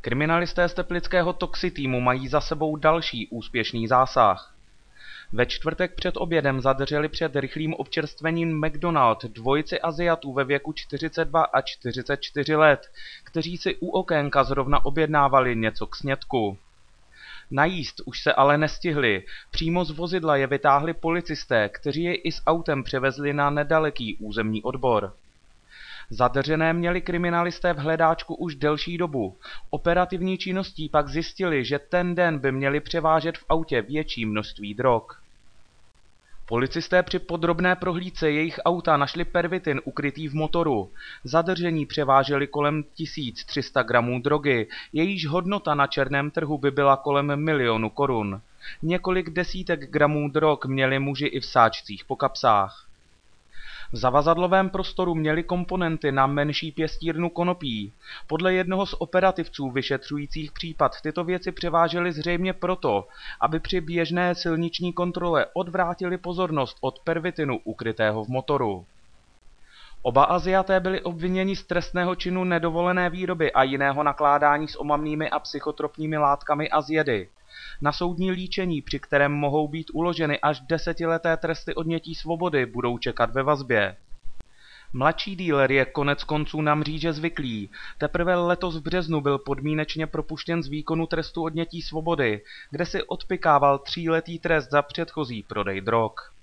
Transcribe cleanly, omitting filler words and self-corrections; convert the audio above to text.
Kriminalisté z teplického Toxi týmu mají za sebou další úspěšný zásah. Ve čtvrtek před obědem zadrželi před rychlým občerstvením McDonald dvojici Aziatů ve věku 42 a 44 let, kteří si u okénka zrovna objednávali něco k snědku. Najíst už se ale nestihli, přímo z vozidla je vytáhli policisté, kteří je i s autem převezli na nedaleký územní odbor. Zadržené měli kriminalisté v hledáčku už delší dobu. Operativní činností pak zjistili, že ten den by měli převážet v autě větší množství drog. Policisté při podrobné prohlídce jejich auta našli pervitin ukrytý v motoru. Zadržení převáželi kolem 1300 gramů drogy, jejíž hodnota na černém trhu by byla kolem 1 000 000 korun. Několik desítek gramů drog měli muži i v sáčcích po kapsách. V zavazadlovém prostoru měli komponenty na menší pěstírnu konopí. Podle jednoho z operativců vyšetřujících případ tyto věci převáželi zřejmě proto, aby při běžné silniční kontrole odvrátili pozornost od pervitinu ukrytého v motoru. Oba Aziaté byli obviněni z trestného činu nedovolené výroby a jiného nakládání s omamnými a psychotropními látkami a z jedy. Na soudní líčení, při kterém mohou být uloženy až 10leté tresty odnětí svobody, budou čekat ve vazbě. Mladší dealer je koneckonců na mříže zvyklý. Teprve letos v březnu byl podmínečně propuštěn z výkonu trestu odnětí svobody, kde si odpykával 3letý trest za předchozí prodej drog.